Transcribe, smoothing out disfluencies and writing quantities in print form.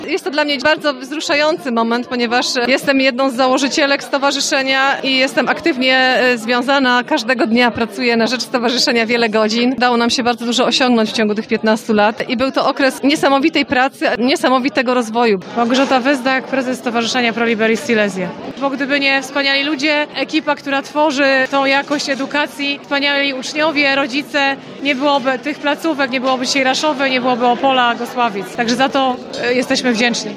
Jest to dla mnie bardzo wzruszający moment, ponieważ jestem jedną z założycielek stowarzyszenia i jestem aktywnie związana. Każdego dnia pracuję na rzecz stowarzyszenia wiele godzin. Udało nam się bardzo dużo osiągnąć w ciągu tych 15 lat i był to okres niesamowitej pracy, niesamowitego rozwoju. Małgorzata Wezdak, prezes Stowarzyszenia Pro Liberis Silesia. Bo gdyby nie wspaniali ludzie, ekipa, która tworzy tą jakość edukacji, wspaniali uczniowie, rodzice, nie byłoby tych placówek, nie byłoby dzisiaj Raszowy, nie byłoby Opola, Gosławic. Także za to jesteśmy wdzięczni.